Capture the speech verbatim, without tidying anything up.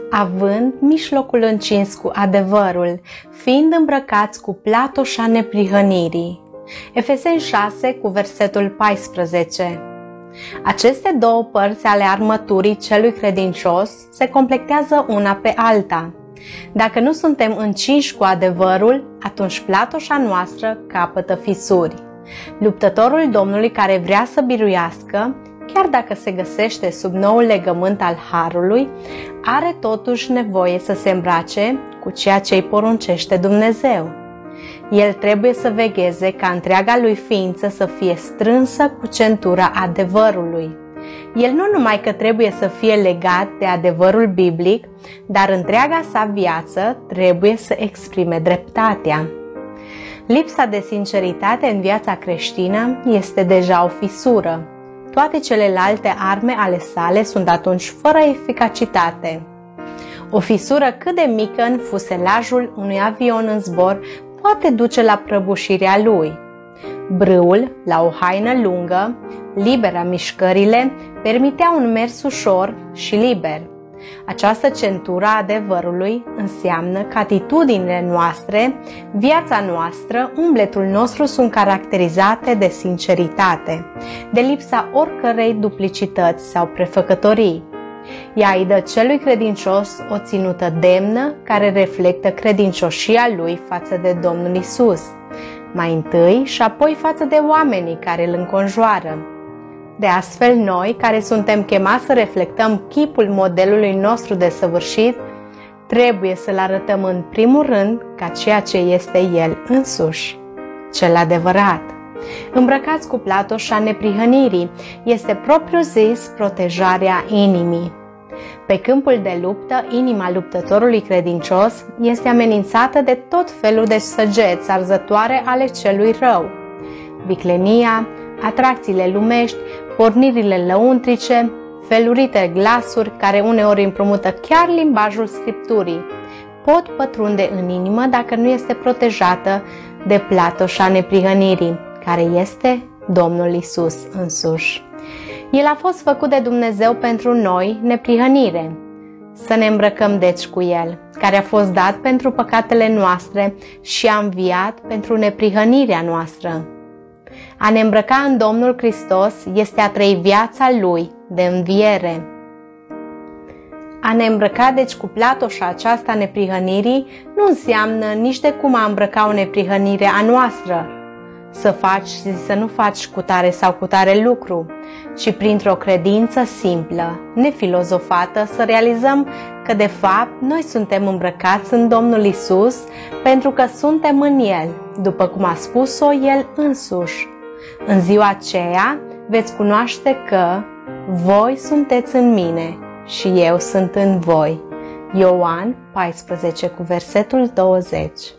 având mijlocul încins cu adevărul, fiind îmbrăcați cu platoșa neprihănirii. Efeseni șase cu versetul paisprezece. Aceste două părți ale armăturii celui credincios se completează una pe alta. Dacă nu suntem încinși cu adevărul, atunci platoșa noastră capătă fisuri. Luptătorul Domnului care vrea să biruiască, chiar dacă se găsește sub noul legământ al harului, are totuși nevoie să se îmbrace cu ceea ce îi poruncește Dumnezeu. El trebuie să vegheze ca întreaga lui ființă să fie strânsă cu centura adevărului. El nu numai că trebuie să fie legat de adevărul biblic, dar întreaga sa viață trebuie să exprime dreptatea. Lipsa de sinceritate în viața creștină este deja o fisură. Toate celelalte arme ale sale sunt atunci fără eficacitate. O fisură cât de mică în fuselajul unui avion în zbor poate duce la prăbușirea lui. Brâul, la o haină lungă, libera mișcările, permitea un mers ușor și liber. Această centură a adevărului înseamnă că atitudinile noastre, viața noastră, umbletul nostru sunt caracterizate de sinceritate, de lipsa oricărei duplicități sau prefăcătorii. Ea îi dă celui credincios o ținută demnă care reflectă credincioșia lui față de Domnul Isus, mai întâi și apoi față de oamenii care îl înconjoară. De astfel, noi, care suntem chemați să reflectăm chipul modelului nostru desăvârșit, trebuie să-l arătăm în primul rând ca ceea ce este el însuși, cel adevărat. Îmbrăcați cu platoșa neprihănirii este propriu-zis protejarea inimii. Pe câmpul de luptă, inima luptătorului credincios este amenințată de tot felul de săgeți arzătoare ale celui rău. Viclenia, atracțiile lumești, pornirile lăuntrice, felurite glasuri care uneori împrumută chiar limbajul Scripturii, pot pătrunde în inimă dacă nu este protejată de platoșa neprihănirii, care este Domnul Isus însuși. El a fost făcut de Dumnezeu pentru noi neprihănire. Să ne îmbrăcăm deci cu El, care a fost dat pentru păcatele noastre și a înviat pentru neprihănirea noastră. A ne îmbrăca în Domnul Hristos este a trăi viața Lui de înviere. A ne îmbrăca deci cu platoșa aceasta neprihănirii nu înseamnă nici de cum a îmbrăca o neprihănire a noastră, să faci și să nu faci cu tare sau cu tare lucru, ci printr-o credință simplă, nefilozofată, să realizăm că de fapt noi suntem îmbrăcați în Domnul Isus pentru că suntem în El, după cum a spus-o El însuși. În ziua aceea veți cunoaște că voi sunteți în mine și eu sunt în voi. Ioan paisprezece cu versetul douăzeci.